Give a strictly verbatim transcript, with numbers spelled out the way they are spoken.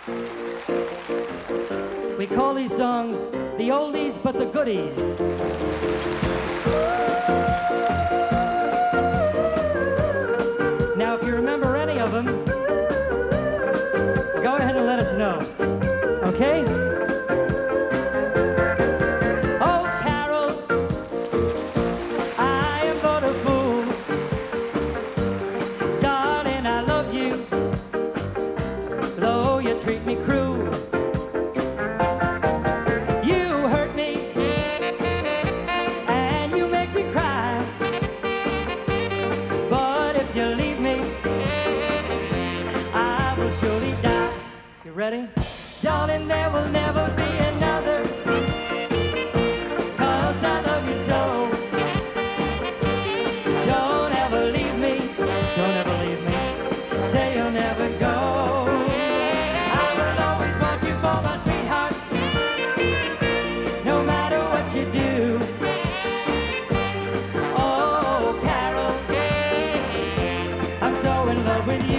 We call these songs the oldies but the goodies. Now, if you remember any of them, go ahead and let us know, okay? Oh, Carol, I am but a fool. Darling, I love you, though you treat me cruel. You hurt me, and you make me cry. But if you leave me, I will surely die. You ready? Darling, there will never be another, 'cause I love you so. Don't ever leave me, don't ever leave me. Say you'll never go. I will always want you for my sweetheart, no matter what you do. Oh, Carol, I'm so in love with you.